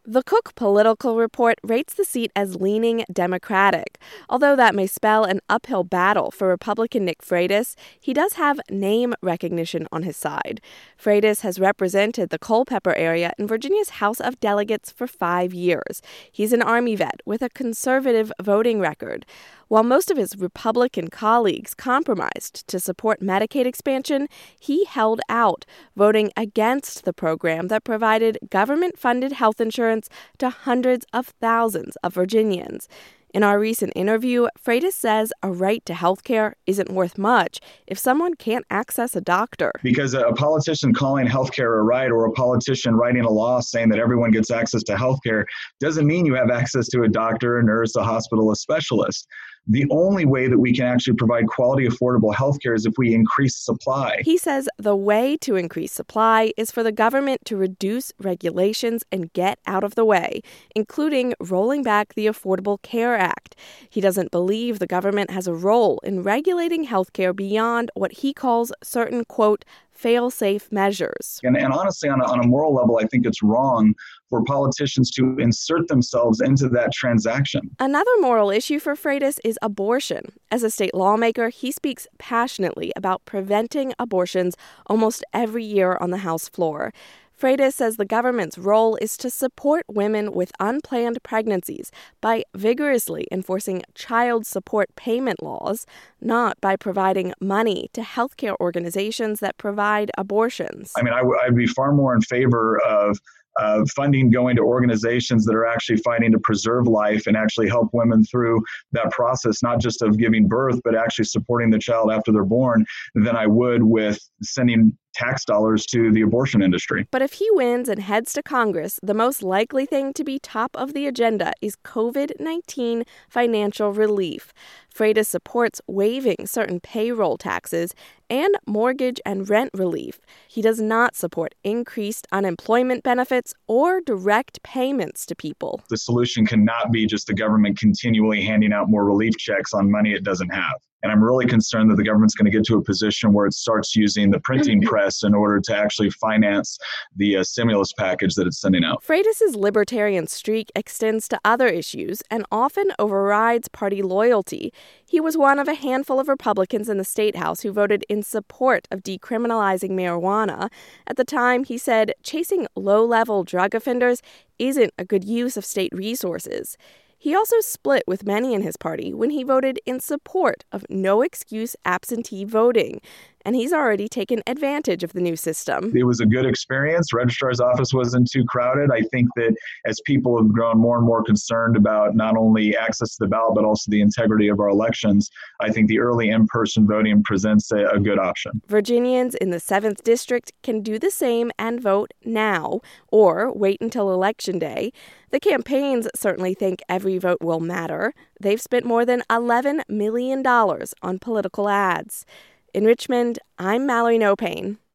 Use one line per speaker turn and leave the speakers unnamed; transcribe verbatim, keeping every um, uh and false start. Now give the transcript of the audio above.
The Cook Political Report rates the seat as leaning Democratic. Although that may spell an uphill battle for Republican Nick Freitas, he does have name recognition on his side. Freitas has represented the Culpeper area in Virginia's House of Delegates for five years. He's an Army vet with a conservative voting record. While most of his Republican colleagues compromised to support Medicaid expansion, he held out, voting against the program that provided government-funded health insurance to hundreds of thousands of Virginians. In our recent interview, Freitas says a right to health care isn't worth much if someone can't access a doctor.
Because a politician calling health care a right or a politician writing a law saying that everyone gets access to health care doesn't mean you have access to a doctor, a nurse, a hospital, a specialist. The only way that we can actually provide quality, affordable health care is if we increase supply.
He says the way to increase supply is for the government to reduce regulations and get out of the way, including rolling back the Affordable Care Act. He doesn't believe the government has a role in regulating health care beyond what he calls certain, quote, fail-safe measures.
And, and honestly, on a, on a moral level, I think it's wrong for politicians to insert themselves into that transaction.
Another moral issue for Freitas is abortion. As a state lawmaker, he speaks passionately about preventing abortions almost every year on the House floor. Freitas says the government's role is to support women with unplanned pregnancies by vigorously enforcing child support payment laws, not by providing money to healthcare organizations that provide abortions.
I mean, I w- I'd be far more in favor of Uh, funding going to organizations that are actually fighting to preserve life and actually help women through that process, not just of giving birth, but actually supporting the child after they're born, than I would with sending tax dollars to the abortion industry.
But if he wins and heads to Congress, the most likely thing to be top of the agenda is covid nineteen financial relief. Freitas supports waiving certain payroll taxes and mortgage and rent relief. He does not support increased unemployment benefits or direct payments to people.
The solution cannot be just the government continually handing out more relief checks on money it doesn't have. And I'm really concerned that the government's going to get to a position where it starts using the printing press in order to actually finance the uh, stimulus package that it's sending out.
Freitas' libertarian streak extends to other issues and often overrides party loyalty. He was one of a handful of Republicans in the State House who voted in support of decriminalizing marijuana. At the time, he said chasing low-level drug offenders isn't a good use of state resources. He also split with many in his party when he voted in support of no-excuse absentee voting, and he's already taken advantage of the new system.
It was a good experience. Registrar's office wasn't too crowded. I think that as people have grown more and more concerned about not only access to the ballot, but also the integrity of our elections, I think the early in-person voting presents a, a good option.
Virginians in the seventh District can do the same and vote now, or wait until Election Day. The campaigns certainly think every vote will matter. They've spent more than eleven million dollars on political ads. In Richmond, I'm Mallory Nopane.